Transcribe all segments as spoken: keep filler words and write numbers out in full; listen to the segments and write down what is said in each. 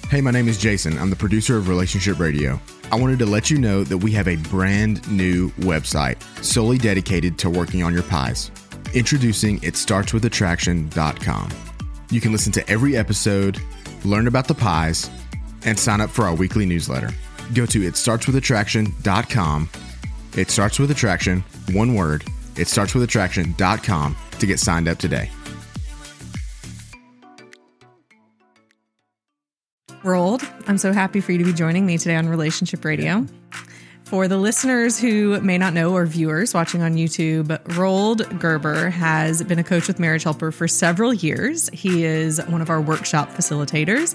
Hey, my name is Jason. I'm the producer of Relationship Radio. I wanted to let you know that we have a brand new website solely dedicated to working on your pies. Introducing it starts with attraction dot com. You can listen to every episode, learn about the pies, and sign up for our weekly newsletter. Go to it starts with attraction dot com. It starts with attraction, one word, it starts with attraction dot com to get signed up today. Roald, I'm so happy for you to be joining me today on Relationship Radio. For the listeners who may not know or viewers watching on YouTube, Roald Gerber has been a coach with Marriage Helper for several years. He is one of our workshop facilitators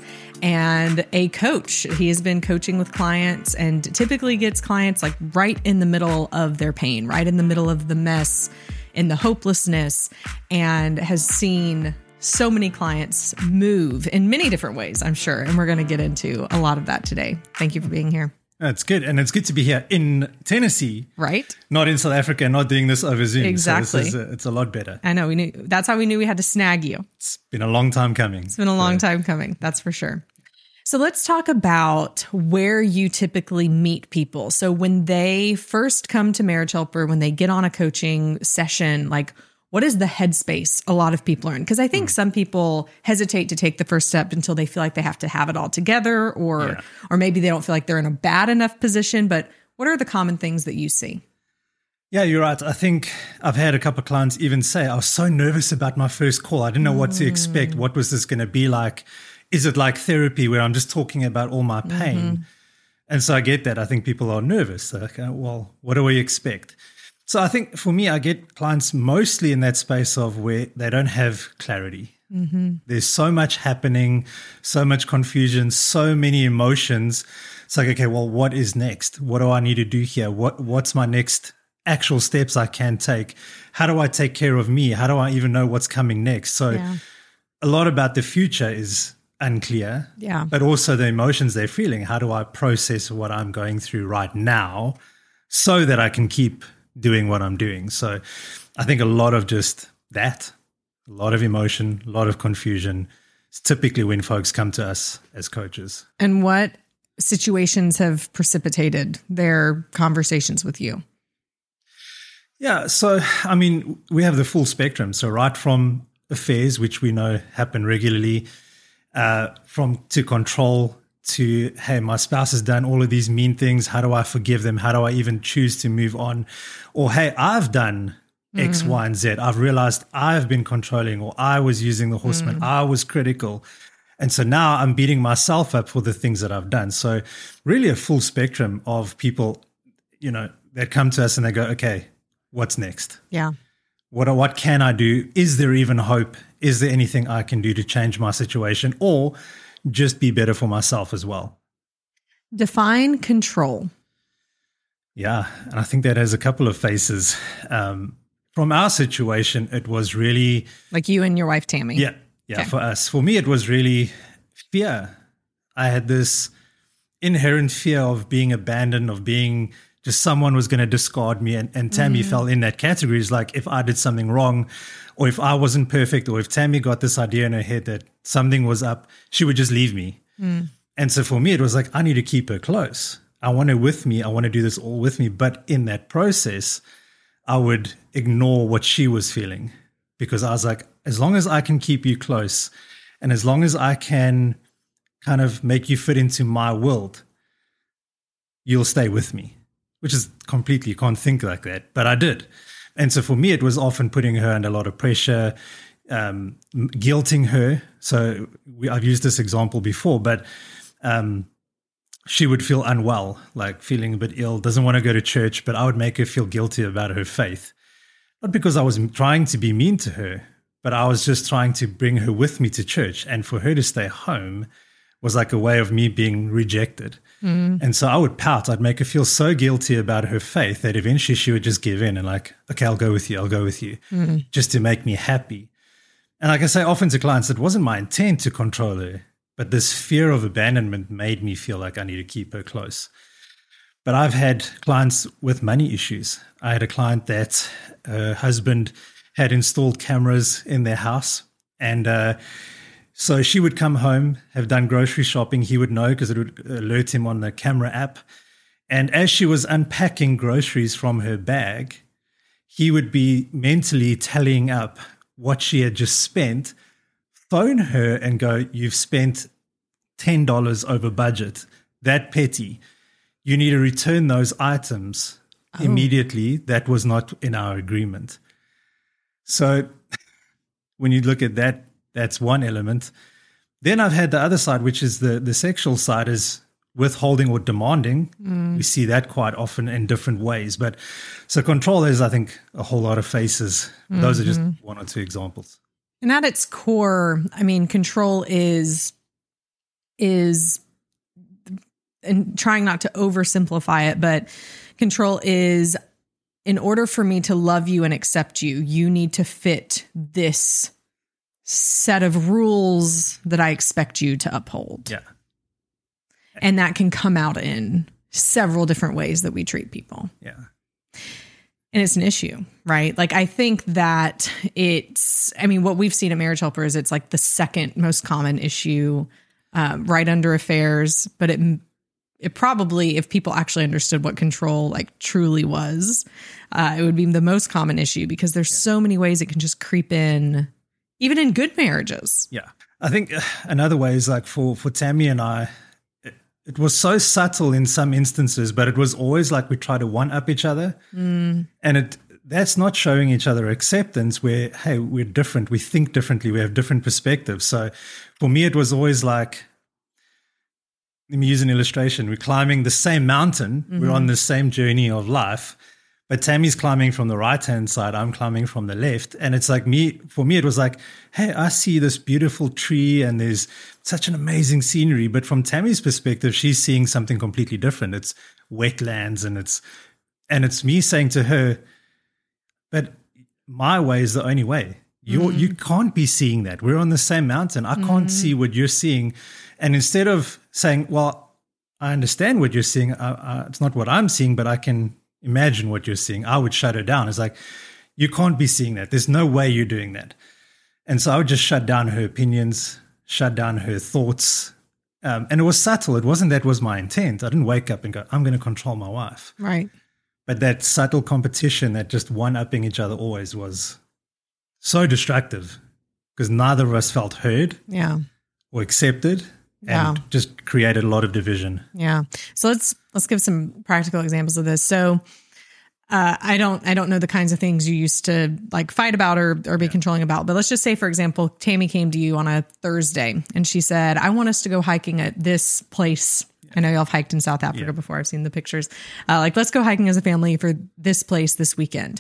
and a coach. He has been coaching with clients and typically gets clients like right in the middle of their pain, right in the middle of the mess, in the hopelessness, and has seen so many clients move in many different ways, I'm sure. And we're going to get into a lot of that today. Thank you for being here. That's good. And it's good to be here in Tennessee. Right. Not in South Africa, not doing this over Zoom. Exactly. So this is a, it's a lot better. I know. We knew that's how we knew we had to snag you. It's been a long time coming. It's been a long so. time coming. That's for sure. So let's talk about where you typically meet people. So when they first come to Marriage Helper, when they get on a coaching session, like, what is the headspace a lot of people are in? Because I think mm. some people hesitate to take the first step until they feel like they have to have it all together, or yeah. or maybe they don't feel like they're in a bad enough position. But what are the common things that you see? Yeah, you're right. I think I've had a couple of clients even say, I was so nervous about my first call. I didn't know mm. what to expect. What was this going to be like? Is it like therapy where I'm just talking about all my pain? Mm-hmm. And so I get that. I think people are nervous. They're like, well, what do we expect? So I think for me, I get clients mostly in that space of where they don't have clarity. Mm-hmm. There's so much happening, so much confusion, so many emotions. It's like, okay, well, what is next? What do I need to do here? What What's my next actual steps I can take? How do I take care of me? How do I even know what's coming next? So yeah. a lot about the future is unclear, yeah. but also the emotions they're feeling. How do I process what I'm going through right now so that I can keep doing what I'm doing? So I think a lot of just that, a lot of emotion, a lot of confusion. It's typically when folks come to us as coaches. And what situations have precipitated their conversations with you? Yeah, so I mean, we have the full spectrum. So right from affairs, which we know happen regularly, uh, from to control, to, hey, my spouse has done all of these mean things. How do I forgive them? How do I even choose to move on? Or, hey, I've done X, mm. Y, and Z. I've realized I've been controlling, or I was using the horseman. Mm. I was critical. And so now I'm beating myself up for the things that I've done. So really a full spectrum of people, you know, that come to us and they go, okay, what's next? Yeah. What, what can I do? Is there even hope? Is there anything I can do to change my situation? Or just be better for myself as well. Define control. Yeah, and I think that has a couple of faces. Um, from our situation, it was really... Like you and your wife, Tammy. Yeah, yeah. Okay. For us. For me, it was really fear. I had this inherent fear of being abandoned, of being just someone was going to discard me. And, and Tammy mm. fell in that category. It's like if I did something wrong, or if I wasn't perfect, or if Tammy got this idea in her head that something was up, she would just leave me. Mm. And so for me, it was like, I need to keep her close. I want her with me. I want to do this all with me. But in that process, I would ignore what she was feeling, because I was like, as long as I can keep you close, and as long as I can kind of make you fit into my world, you'll stay with me, which is completely, you can't think like that. But I did. And so for me, it was often putting her under a lot of pressure, um, guilting her. So we, I've used this example before, but um, she would feel unwell, like feeling a bit ill, doesn't want to go to church, but I would make her feel guilty about her faith. Not because I was trying to be mean to her, but I was just trying to bring her with me to church. And for her to stay home was like a way of me being rejected. Mm. And so I would pout. I'd make her feel so guilty about her faith that eventually she would just give in and like, okay, I'll go with you. I'll go with you, mm. just to make me happy. And like I say often to clients, it wasn't my intent to control her, but this fear of abandonment made me feel like I need to keep her close. But I've had clients with money issues. I had a client that her husband had installed cameras in their house, and uh, So she would come home, have done grocery shopping. He would know because it would alert him on the camera app. And as she was unpacking groceries from her bag, he would be mentally tallying up what she had just spent, phone her and go, you've spent ten dollars over budget. That petty. You need to return those items oh. immediately. That was not in our agreement. So when you look at that, that's one element. Then I've had the other side, which is the, the sexual side, is withholding or demanding. Mm. We see that quite often in different ways. But so control is, I think, a whole lot of faces. Mm-hmm. Those are just one or two examples. And at its core, I mean, control is, is, and trying not to oversimplify it, but control is, in order for me to love you and accept you, you need to fit this set of rules that I expect you to uphold. Yeah. And that can come out in several different ways that we treat people. Yeah. And it's an issue, right? Like, I think that it's, I mean, what we've seen at Marriage Helper is it's like the second most common issue, um, right under affairs, but it It probably, if people actually understood what control like truly was, uh, it would be the most common issue because there's yeah. so many ways it can just creep in, even in good marriages. Yeah. I think another way is like for, for Tammy and I, it, it was so subtle in some instances, but it was always like we try to one-up each other. Mm. And it that's not showing each other acceptance where, hey, we're different. We think differently. We have different perspectives. So for me, it was always like, let me use an illustration. We're climbing the same mountain. Mm-hmm. We're on the same journey of life. But Tammy's climbing from the right-hand side. I'm climbing from the left. And it's like me, for me, it was like, hey, I see this beautiful tree and there's such an amazing scenery. But from Tammy's perspective, she's seeing something completely different. It's wetlands and it's, and it's me saying to her, but my way is the only way. You mm-hmm. you can't be seeing that. We're on the same mountain. I can't mm-hmm. see what you're seeing. And instead of saying, well, I understand what you're seeing, uh, uh, it's not what I'm seeing, but I can imagine what you're seeing, I would shut her down. It's like, you can't be seeing that. There's no way you're doing that. And so I would just shut down her opinions, shut down her thoughts. Um, and it was subtle. It wasn't that was my intent. I didn't wake up and go, I'm going to control my wife. Right. But that subtle competition, that just one-upping each other always was so destructive because neither of us felt heard yeah. or accepted. And yeah. just created a lot of division. Yeah. So let's let's give some practical examples of this. So uh, I don't I don't know the kinds of things you used to like fight about or or be yeah. controlling about. But let's just say, for example, Tammy came to you on a Thursday and she said, I want us to go hiking at this place. Yeah. I know y'all have hiked in South Africa yeah. before. I've seen the pictures. Uh, like, let's go hiking as a family for this place this weekend.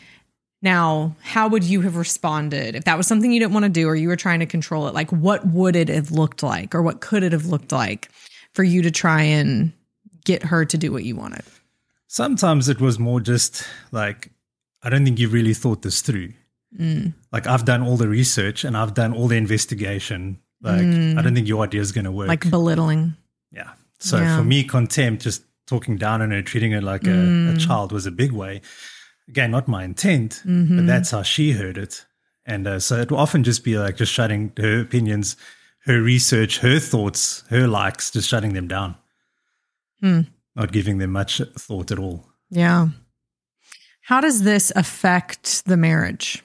Now, how would you have responded if that was something you didn't want to do or you were trying to control it? Like, what would it have looked like or what could it have looked like for you to try and get her to do what you wanted? Sometimes it was more just like, I don't think you really thought this through. Mm. Like, I've done all the research and I've done all the investigation. Like, mm. I don't think your idea is going to work. Like belittling. Yeah. So yeah. for me, contempt, just talking down on her, treating her like mm. a, a child was a big way. Again, not my intent, mm-hmm. but that's how she heard it. And uh, so it will often just be like just shutting her opinions, her research, her thoughts, her likes, just shutting them down. Hmm. Not giving them much thought at all. Yeah. How does this affect the marriage?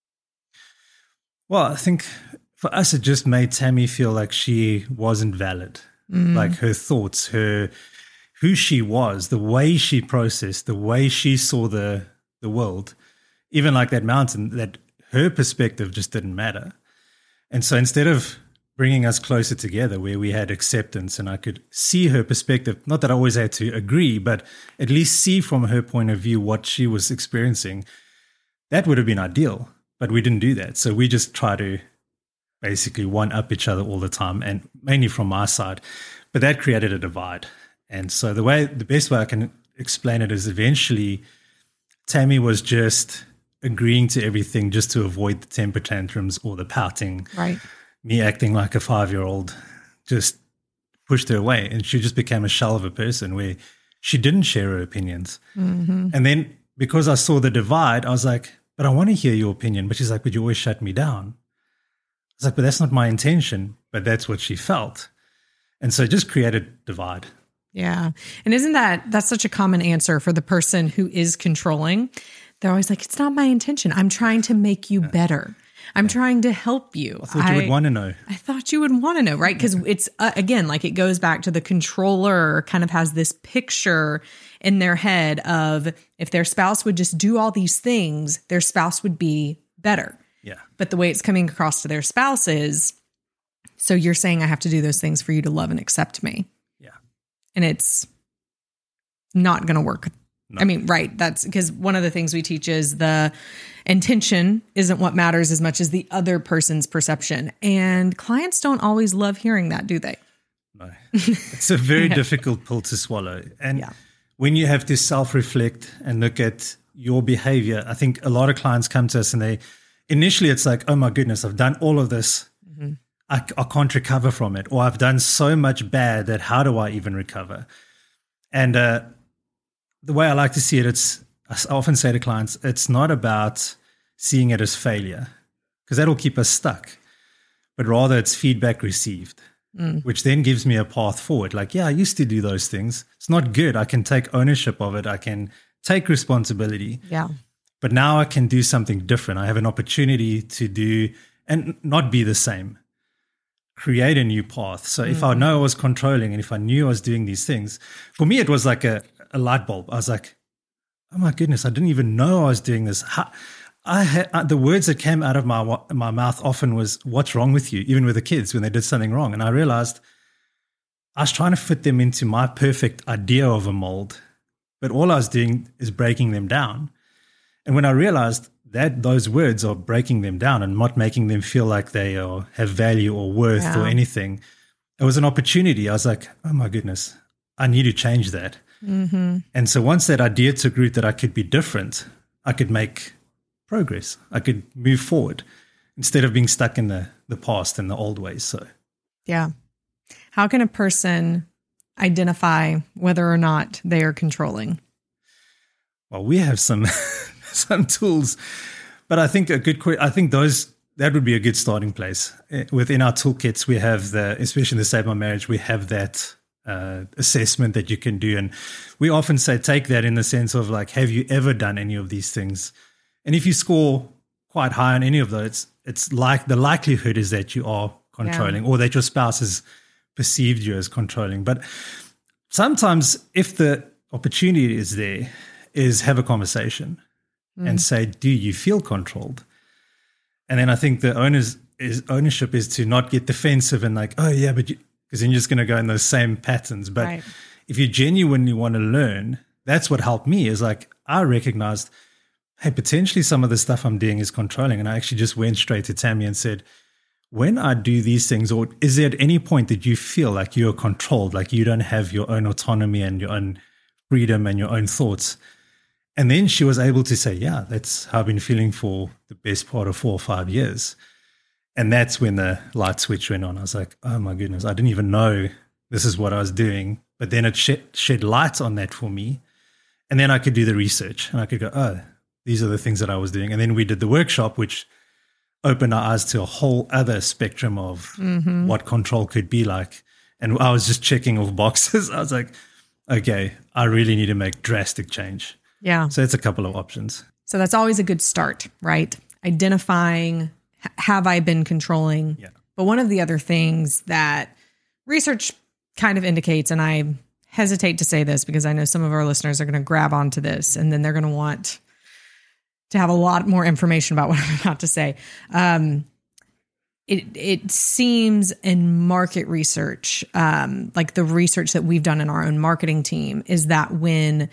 Well, I think for us, it just made Tammy feel like she wasn't valid. Mm. Like her thoughts, her who she was, the way she processed, the way she saw the the world, even like that mountain, that her perspective just didn't matter. And so instead of bringing us closer together where we had acceptance and I could see her perspective, not that I always had to agree, but at least see from her point of view what she was experiencing, that would have been ideal. But we didn't do that. So we just try to basically one-up each other all the time, and mainly from my side. But that created a divide. And so the way, the best way I can explain it is eventually Tammy was just agreeing to everything just to avoid the temper tantrums or the pouting. Right. Me acting like a five-year-old just pushed her away, and she just became a shell of a person where she didn't share her opinions. Mm-hmm. And then because I saw the divide, I was like, but I want to hear your opinion. But she's like, but you always shut me down. was like, but that's not my intention, but that's what she felt. And so it just created divide. Yeah. And isn't that, that's such a common answer for the person who is controlling. They're always like, it's not my intention. I'm trying to make you better. I'm yeah. trying to help you. I thought you I, would want to know. I thought you would want to know, right? Because it's, uh, again, like it goes back to the controller kind of has this picture in their head of if their spouse would just do all these things, their spouse would be better. Yeah. But the way it's coming across to their spouse is, so you're saying I have to do those things for you to love and accept me. Yeah. And it's not going to work. No. I mean, right. That's because one of the things we teach is the intention isn't what matters as much as the other person's perception. And clients don't always love hearing that, do they? No. It's a very yeah. difficult pill to swallow. And yeah. when you have to self-reflect and look at your behavior, I think a lot of clients come to us and they, initially it's like, oh my goodness, I've done all of this. Mm-hmm. I, I can't recover from it. Or I've done so much bad that how do I even recover? And uh, the way I like to see it, it's, I often say to clients, it's not about seeing it as failure because that'll keep us stuck, but rather it's feedback received, mm. which then gives me a path forward. Like, yeah, I used to do those things. It's not good. I can take ownership of it. I can take responsibility. Yeah. But now I can do something different. I have an opportunity to do and not be the same, create a new path. So mm. if I know I was controlling and if I knew I was doing these things, for me, it was like a, a light bulb. I was like, oh my goodness, I didn't even know I was doing this. How, I had, the words that came out of my my mouth often was, what's wrong with you? Even with the kids when they did something wrong. And I realized I was trying to fit them into my perfect idea of a mold, but all I was doing is breaking them down. And when I realized that those words are breaking them down and not making them feel like they are, have value or worth yeah. or anything, it was an opportunity. I was like, oh my goodness, I need to change that. Mm-hmm. And so once that idea took root that I could be different, I could make progress. I could move forward instead of being stuck in the, the past and the old ways. So, yeah. How can a person identify whether or not they are controlling? Well, we have some some tools, but I think a good I think those that would be a good starting place. Within our toolkits, we have the, especially in the Save My Marriage, we have that uh, assessment that you can do, and we often say take that in the sense of like, have you ever done any of these things? And if you score quite high on any of those, it's like the likelihood is that you are controlling, yeah. or that your spouse has perceived you as controlling. But sometimes, if the opportunity is there, is have a conversation mm. and say, do you feel controlled? And then I think the owners is ownership is to not get defensive and like, oh yeah, but because then you're just going to go in those same patterns. But right. if you genuinely want to learn, that's what helped me is like, I recognized, hey, potentially some of the stuff I'm doing is controlling. And I actually just went straight to Tammy and said, when I do these things, or is there at any point that you feel like you're controlled, like you don't have your own autonomy and your own freedom and your own thoughts? And then she was able to say, yeah, that's how I've been feeling for the best part of four or five years. And that's when the light switch went on. I was like, oh my goodness, I didn't even know this is what I was doing. But then it shed, shed light on that for me. And then I could do the research and I could go, oh, these are the things that I was doing. And then we did the workshop, which opened our eyes to a whole other spectrum of mm-hmm. what control could be like. And I was just checking off boxes. I was like, okay, I really need to make drastic change. Yeah. So it's a couple of options. So that's always a good start, right? Identifying, have I been controlling? Yeah. But one of the other things that research kind of indicates, and I hesitate to say this because I know some of our listeners are going to grab onto this and then they're going to want to have a lot more information about what I'm about to say. Um, it it seems in market research, um, like the research that we've done in our own marketing team, is that when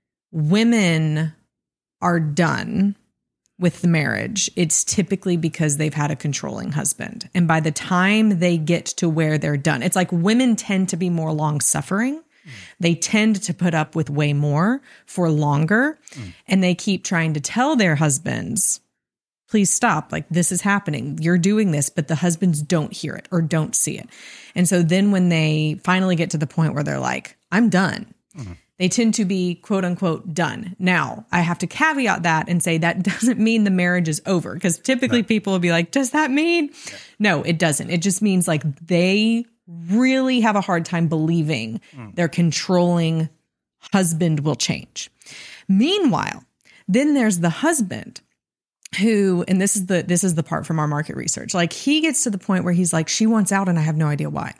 women are done with the marriage, it's typically because they've had a controlling husband. And by the time they get to where they're done, it's like women tend to be more long-suffering. Mm. They tend to put up with way more for longer. Mm. And they keep trying to tell their husbands, please stop. Like, this is happening. You're doing this, but the husbands don't hear it or don't see it. And so then when they finally get to the point where they're like, I'm done. Mm. they tend to be quote unquote done. Now, I have to caveat that and say that doesn't mean the marriage is over, because typically no. people will be like, does that mean? Yeah. No, it doesn't. It just means like they really have a hard time believing mm. their controlling husband will change. Meanwhile, then there's the husband who, and this is the this is the part from our market research, like he gets to the point where he's like, she wants out and I have no idea why.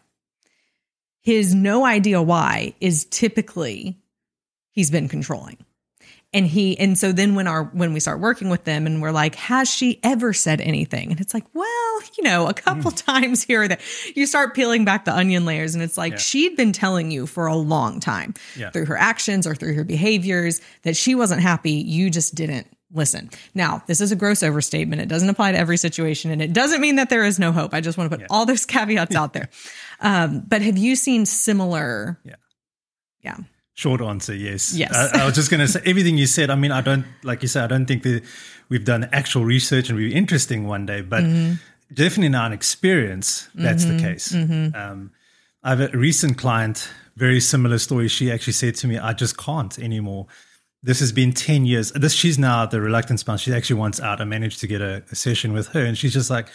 His no idea why is typically he's been controlling. And he, and so then when our, when we start working with them and we're like, has she ever said anything? And it's like, well, you know, a couple mm. times here or there, you start peeling back the onion layers. And it's like, yeah. she'd been telling you for a long time yeah. through her actions or through her behaviors that she wasn't happy. You just didn't listen. Now, this is a gross overstatement. It doesn't apply to every situation. And it doesn't mean that there is no hope. I just want to put yeah. all those caveats out there. Um, but have you seen similar? Yeah. Yeah. Short answer, yes. Yes. I, I was just going to say everything you said. I mean, I don't, like you said, I don't think that we've done actual research and it'll be interesting one day, but mm-hmm. definitely in our experience, that's mm-hmm. the case. Mm-hmm. Um, I have a recent client, very similar story. She actually said to me, I just can't anymore. This has been ten years. This, she's now the reluctant spouse. She actually wants out. I managed to get a, a session with her and she's just like,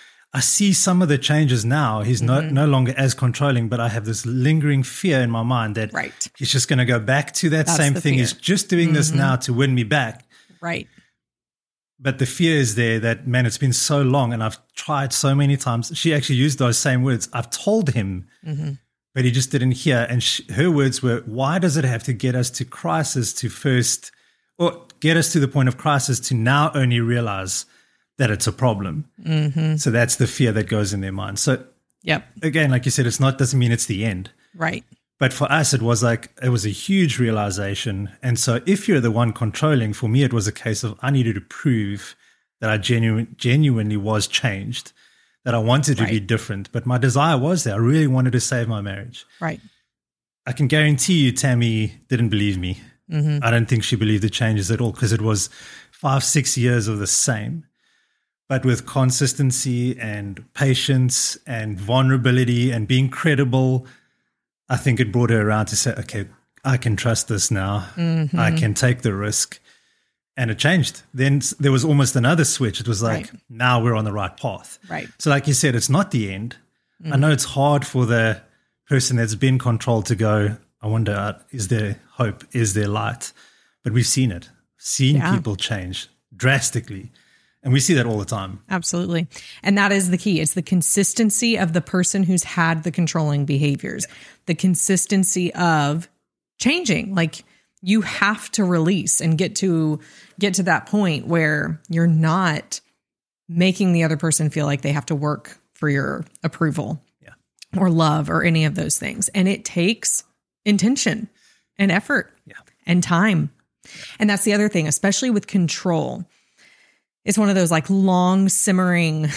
I see some of the changes now. He's mm-hmm. no no longer as controlling, but I have this lingering fear in my mind that right. he's just going to go back to that That's same thing. Fear. He's just doing mm-hmm. this now to win me back. Right. But the fear is there that, man, it's been so long and I've tried so many times. She actually used those same words. I've told him, mm-hmm. but he just didn't hear. And she, her words were, why does it have to get us to crisis to first, or get us to the point of crisis to now only realize that it's a problem. Mm-hmm. So that's the fear that goes in their mind. So yep. again, like you said, it's not, doesn't mean it's the end. Right. But for us, it was like, it was a huge realization. And so if you're the one controlling, for me, it was a case of I needed to prove that I genuine, genuinely was changed, that I wanted to right. be different. But my desire was there. I really wanted to save my marriage. Right. I can guarantee you Tammy didn't believe me. Mm-hmm. I don't think she believed the changes at all, because it was five, six years of the same. But with consistency and patience and vulnerability and being credible, I think it brought her around to say, okay, I can trust this now. Mm-hmm. I can take the risk. And it changed. Then there was almost another switch. It was like, right. now we're on the right path. Right. So like you said, it's not the end. Mm-hmm. I know it's hard for the person that's been controlled to go, I wonder, is there hope? Is there light? But we've seen it. Seen yeah. people change drastically. And we see that all the time. Absolutely. And that is the key. It's the consistency of the person who's had the controlling behaviors, yeah. the consistency of changing. Like you have to release and get to get to that point where you're not making the other person feel like they have to work for your approval yeah. or love or any of those things. And it takes intention and effort yeah. and time. Yeah. And that's the other thing, especially with control. It's one of those like long simmering,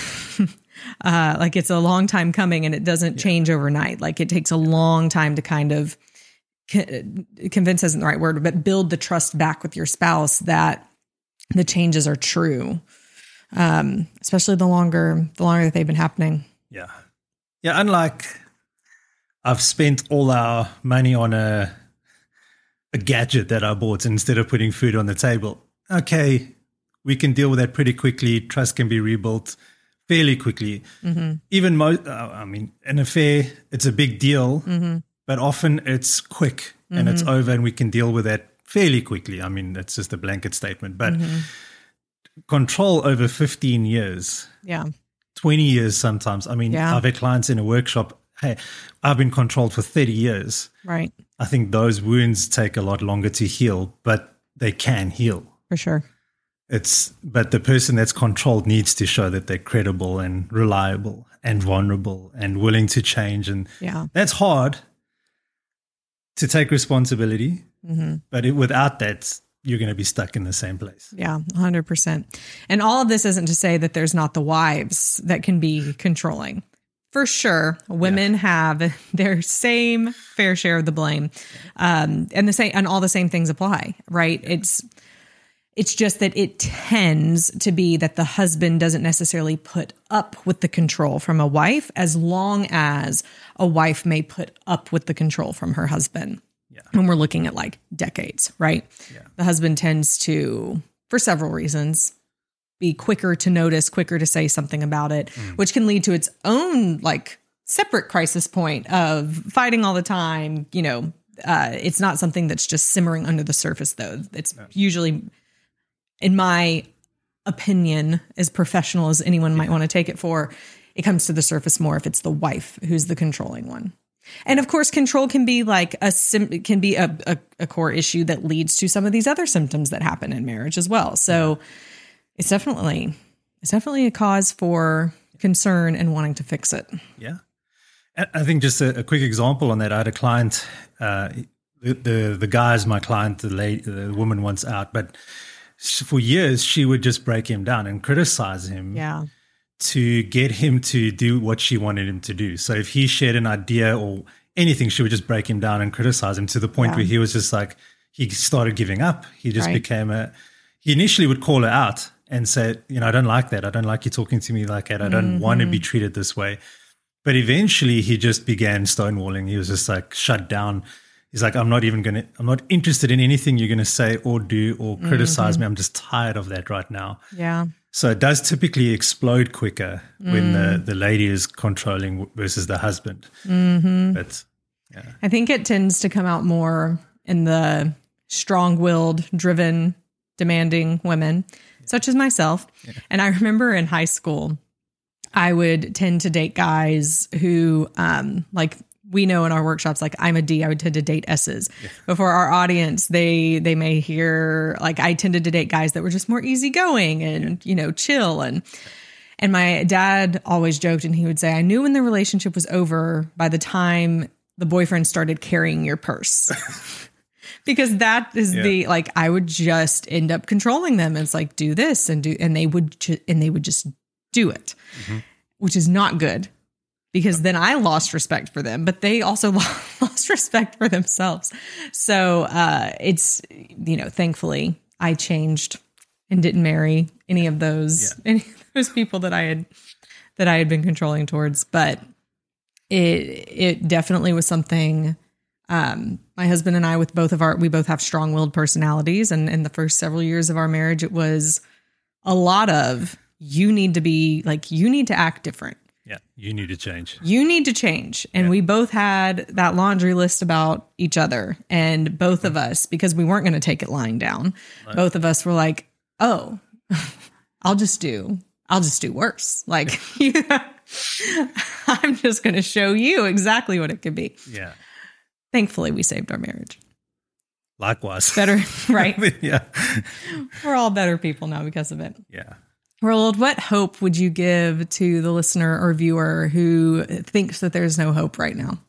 uh, like it's a long time coming and it doesn't yeah. change overnight. Like it takes a long time to kind of co- convince isn't the right word, but build the trust back with your spouse that the changes are true. Um, especially the longer, the longer that they've been happening. Yeah. Yeah. Unlike I've spent all our money on a, a gadget that I bought instead of putting food on the table. Okay. We can deal with that pretty quickly. Trust can be rebuilt fairly quickly. Mm-hmm. Even most, uh, I mean, an affair, it's a big deal, mm-hmm. but often it's quick mm-hmm. and it's over and we can deal with that fairly quickly. I mean, that's just a blanket statement, but mm-hmm. control over fifteen years, yeah, twenty years sometimes. I mean, yeah. I've had clients in a workshop, hey, I've been controlled for thirty years. Right. I think those wounds take a lot longer to heal, but they can heal. For sure. It's, but the person that's controlled needs to show that they're credible and reliable and vulnerable and willing to change. And yeah. that's hard to take responsibility, mm-hmm. but it, without that, you're going to be stuck in the same place. Yeah, one hundred percent. And all of this isn't to say that there's not the wives that can be controlling. For sure, women yeah. have their same fair share of the blame, um, and the same, and all the same things apply, right? Yeah. It's it's just that it tends to be that the husband doesn't necessarily put up with the control from a wife, as long as a wife may put up with the control from her husband. Yeah. Yeah. When we're looking at like decades, right? Yeah. The husband tends to, for several reasons, be quicker to notice, quicker to say something about it, mm. which can lead to its own like separate crisis point of fighting all the time. You know, uh, it's not something that's just simmering under the surface, though. It's no. usually, in my opinion, as professional as anyone might yeah. want to take it for, it comes to the surface more if it's the wife who's the controlling one. And of course, control can be like a sim- can be a, a, a core issue that leads to some of these other symptoms that happen in marriage as well. So it's definitely it's definitely a cause for concern and wanting to fix it. Yeah, I think just a, a quick example on that. I had a client. Uh, the, the the guy is my client. The lady, the woman wants out, but for years she would just break him down and criticize him. Yeah. To get him to do what she wanted him to do. So if he shared an idea or anything, she would just break him down and criticize him to the point yeah. where he was just like, he started giving up. He just right. became a, he initially would call her out and say, you know, I don't like that. I don't like you talking to me like that. I don't mm-hmm. want to be treated this way. But eventually he just began stonewalling. He was just like shut down. He's like, I'm not even going to, I'm not interested in anything you're going to say or do or criticize mm-hmm. me. I'm just tired of that right now. Yeah. So it does typically explode quicker mm. when the, the lady is controlling versus the husband. Mm-hmm. But yeah. I think it tends to come out more in the strong-willed, driven, demanding women, yeah. such as myself. Yeah. And I remember in high school, I would tend to date guys who, um, like, we know in our workshops, like I'm a D, I would tend to date S's. Yeah. But for our audience, they they may hear, like I tended to date guys that were just more easygoing and, yeah. you know, chill. And and my dad always joked, and he would say, I knew when the relationship was over by the time the boyfriend started carrying your purse. Because that is yeah. the, like, I would just end up controlling them. It's like, do this and do, and they would, ju- and they would just do it, mm-hmm. which is not good. Because then I lost respect for them, but they also lost respect for themselves. So uh, it's, you know, thankfully I changed and didn't marry any of those yeah. any of those people that I had that I had been controlling towards. But it it definitely was something. Um, my husband and I, with both of our, we both have strong-willed personalities, and in the first several years of our marriage, it was a lot of you need to be like you need to act different. Yeah, you need to change. You need to change. And yeah. we both had that laundry list about each other. And both of us, because we weren't going to take it lying down, right. both of us were like, oh, I'll just do, I'll just do worse. Like, yeah, I'm just going to show you exactly what it could be. Yeah. Thankfully, we saved our marriage. Likewise. Better, right? Yeah. We're all better people now because of it. Yeah. Roland, what hope would you give to the listener or viewer who thinks that there's no hope right now?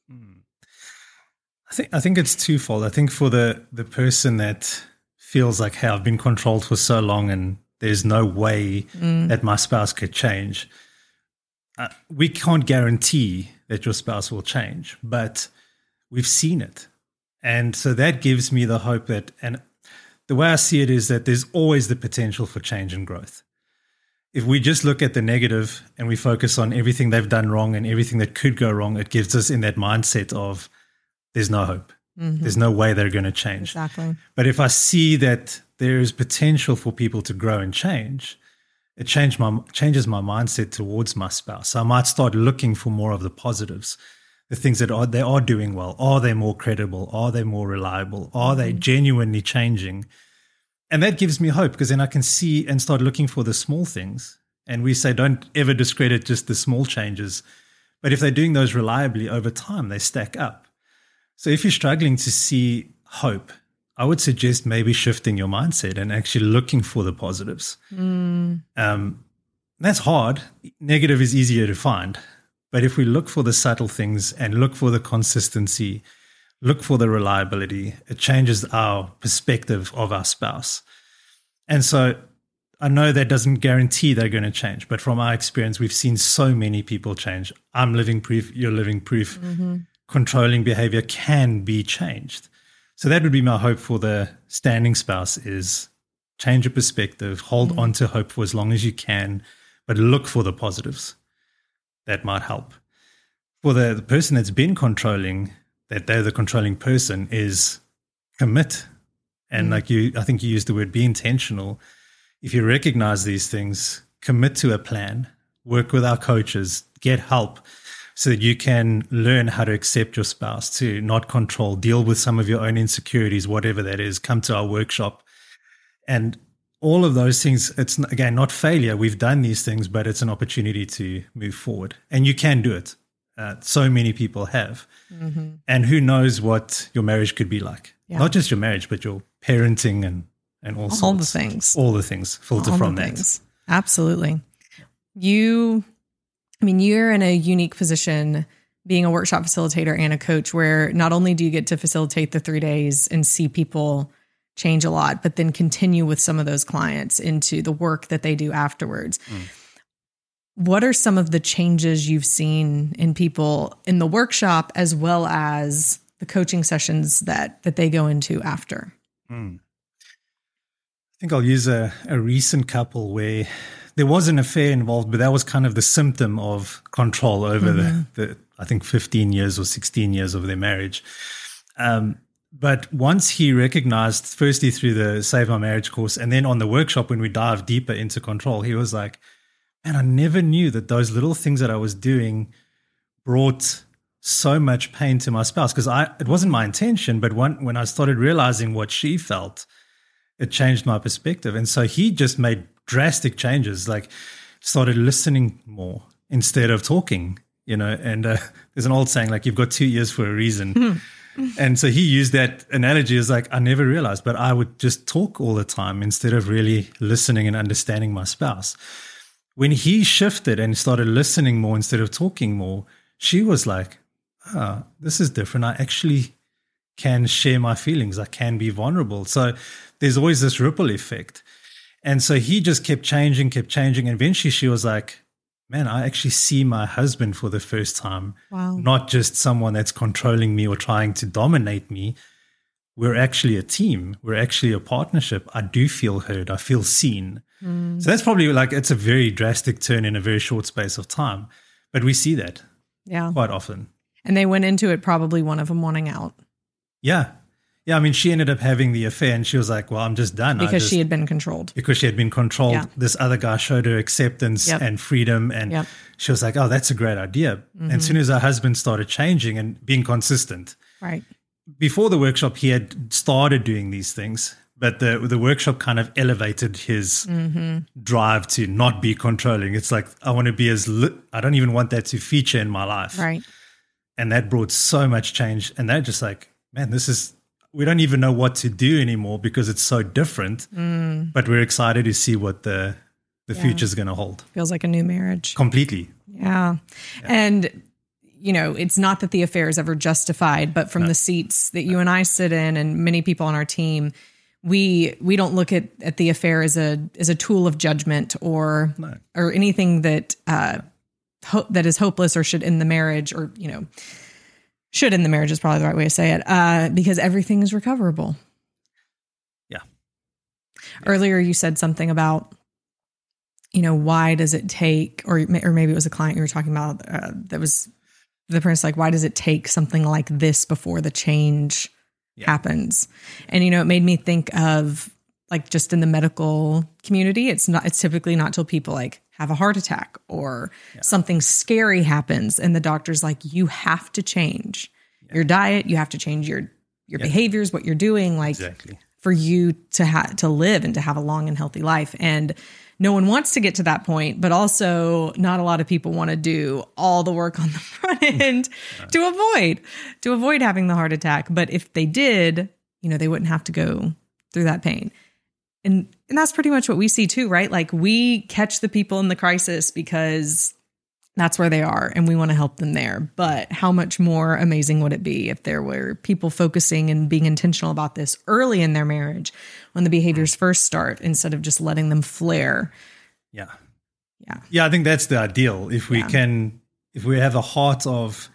I think I think it's twofold. I think for the, the person that feels like, hey, I've been controlled for so long and there's no way mm. that my spouse could change. Uh, we can't guarantee that your spouse will change, but we've seen it. And so that gives me the hope that, and the way I see it is that there's always the potential for change and growth. If we just look at the negative and we focus on everything they've done wrong and everything that could go wrong, it gives us in that mindset of there's no hope. Mm-hmm. There's no way they're going to change. Exactly. But if I see that there is potential for people to grow and change, it change my, changes my mindset towards my spouse. So I might start looking for more of the positives, the things that are, they are doing well. Are they more credible? Are they more reliable? Are mm-hmm. they genuinely changing? And that gives me hope, because then I can see and start looking for the small things. And we say, don't ever discredit just the small changes. But if they're doing those reliably over time, they stack up. So if you're struggling to see hope, I would suggest maybe shifting your mindset and actually looking for the positives. Mm. Um, that's hard. Negative is easier to find. But if we look for the subtle things and look for the consistency, look for the reliability, it changes our perspective of our spouse. And so I know that doesn't guarantee they're going to change, but from our experience, we've seen so many people change. I'm living proof, you're living proof. Mm-hmm. Controlling behavior can be changed. So that would be my hope for the standing spouse is change your perspective, hold mm-hmm. on to hope for as long as you can, but look for the positives. That might help. For the, the person that's been controlling, that they're the controlling person is commit. And mm. like you, I think you used the word be intentional. If you recognize these things, commit to a plan, work with our coaches, get help so that you can learn how to accept your spouse, to not control, deal with some of your own insecurities, whatever that is. Come to our workshop. And all of those things, it's, again, not failure. We've done these things, but it's an opportunity to move forward. And you can do it. Uh, so many people have. Mm-hmm. And who knows what your marriage could be like. Yeah. Not just your marriage, but your parenting and, and all, all sorts. All the things. All the things filter all from the that. Things. Absolutely. You, I mean, you're in a unique position being a workshop facilitator and a coach where not only do you get to facilitate the three days and see people change a lot, but then continue with some of those clients into the work that they do afterwards. Mm. What are some of the changes you've seen in people in the workshop as well as the coaching sessions that that they go into after? Mm. I think I'll use a, a recent couple where there was an affair involved, but that was kind of the symptom of control over mm-hmm. the, the, I think, fifteen years or sixteen years of their marriage. Um, But once he recognized, firstly through the Save My Marriage course, and then on the workshop when we dive deeper into control, he was like, man, I never knew that those little things that I was doing brought so much pain to my spouse. Because I it wasn't my intention, but when, when I started realizing what she felt, it changed my perspective. And so he just made drastic changes, like started listening more instead of talking, you know. And uh, there's an old saying, like, you've got two ears for a reason. Mm. And so he used that analogy as like, I never realized, but I would just talk all the time instead of really listening and understanding my spouse. When he shifted and started listening more instead of talking more, she was like, ah, oh, this is different. I actually can share my feelings. I can be vulnerable. So there's always this ripple effect. And so he just kept changing, kept changing. And eventually she was like, man, I actually see my husband for the first time. Wow. Not just someone that's controlling me or trying to dominate me. We're actually a team. We're actually a partnership. I do feel heard. I feel seen. Mm. So that's probably like, it's a very drastic turn in a very short space of time. But we see that yeah. quite often. And they went into it probably one of them wanting out. Yeah. Yeah, I mean, she ended up having the affair and she was like, well, I'm just done. Because just, she had been controlled. Because she had been controlled. Yeah. This other guy showed her acceptance yep. and freedom. And yep. she was like, oh, that's a great idea. Mm-hmm. And as soon as her husband started changing and being consistent. Right. Before the workshop, he had started doing these things. But the the workshop kind of elevated his mm-hmm. drive to not be controlling. It's like, I want to be as, li- I don't even want that to feature in my life. Right. And that brought so much change. And they're just like, man, this is, we don't even know what to do anymore because it's so different. Mm. But we're excited to see what the the yeah. future is going to hold. Feels like a new marriage. Completely. Yeah. yeah. And, you know, it's not that the affair is ever justified, but from no. the seats that you and I sit in and many people on our team, we we don't look at, at the affair as a as a tool of judgment or no. or anything that uh, ho- that is hopeless or should end the marriage or, you know, should end the marriage is probably the right way to say it, uh, because everything is recoverable. Yeah. Earlier you said something about, you know, why does it take, or or maybe it was a client you were talking about uh, that was the prince, like, why does it take something like this before the change yeah. happens? And, you know, it made me think of, like, just in the medical community, it's not, it's typically not till people like have a heart attack or yeah. something scary happens. And the doctor's like, you have to change yeah. your diet. You have to change your, your yeah. behaviors, what you're doing, like exactly. for you to have, to live and to have a long and healthy life. And no one wants to get to that point, but also not a lot of people want to do all the work on the front end no. to avoid, to avoid having the heart attack. But if they did, you know, they wouldn't have to go through that pain. And and that's pretty much what we see too, right? Like, we catch the people in the crisis because that's where they are and we want to help them there. But how much more amazing would it be if there were people focusing and being intentional about this early in their marriage when the behaviors first start, instead of just letting them flare? Yeah. Yeah. Yeah, I think that's the ideal. If we yeah. can, if we have a heart of,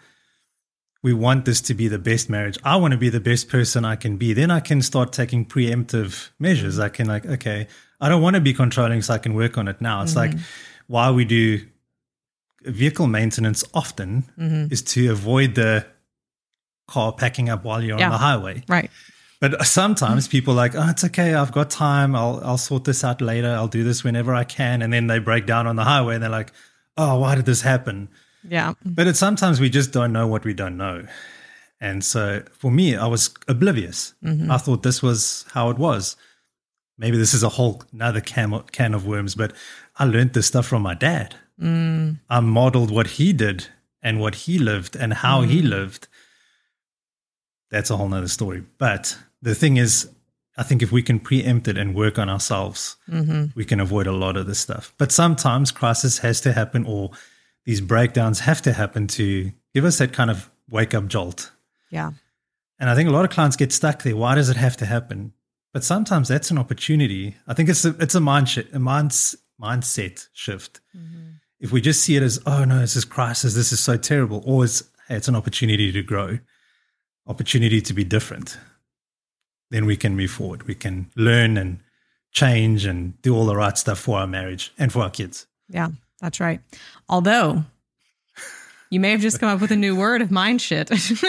we want this to be the best marriage, I want to be the best person I can be, then I can start taking preemptive measures. I can, like, okay, I don't want to be controlling, so I can work on it now. It's mm-hmm. like why we do vehicle maintenance often mm-hmm. is to avoid the car packing up while you're Yeah. on the highway. Right. But sometimes people are like, oh, it's okay. I've got time. I'll I'll sort this out later. I'll do this whenever I can. And then they break down on the highway and they're like, oh, why did this happen? Yeah. But it's sometimes we just don't know what we don't know. And so for me, I was oblivious. Mm-hmm. I thought this was how it was. Maybe this is a whole another can of, can of worms, but I learned this stuff from my dad. Mm. I modeled what he did and what he lived and how mm. he lived. That's a whole nother story. But the thing is, I think if we can preempt it and work on ourselves, mm-hmm. we can avoid a lot of this stuff. But sometimes crisis has to happen, or these breakdowns have to happen to give us that kind of wake-up jolt. Yeah. And I think a lot of clients get stuck there. Why does it have to happen? But sometimes that's an opportunity. I think it's a, it's a mind sh- a minds, mindset shift. Mm-hmm. If we just see it as, oh, no, this is crisis, this is so terrible, or it's, hey, it's an opportunity to grow, opportunity to be different, then we can move forward. We can learn and change and do all the right stuff for our marriage and for our kids. Yeah, that's right. Although you may have just come up with a new word of mind shit.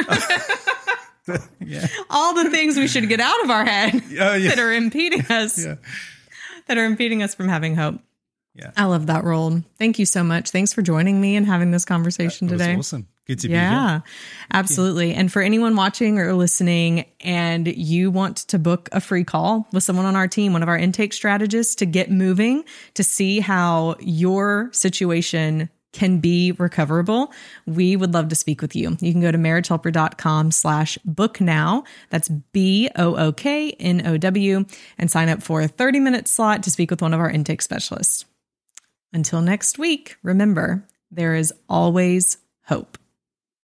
Yeah. All the things we should get out of our head oh, yeah. that are impeding us, yeah. that are impeding us from having hope. Yeah. I love that, Roald. Thank you so much. Thanks for joining me and having this conversation that today. was awesome. Good to yeah, be here. Yeah, absolutely. And for anyone watching or listening and you want to book a free call with someone on our team, one of our intake strategists, to get moving, to see how your situation can be recoverable, we would love to speak with you. You can go to marriagehelper.com slash book now. That's B O O K N O W and sign up for a thirty minute slot to speak with one of our intake specialists. Until next week, remember, there is always hope.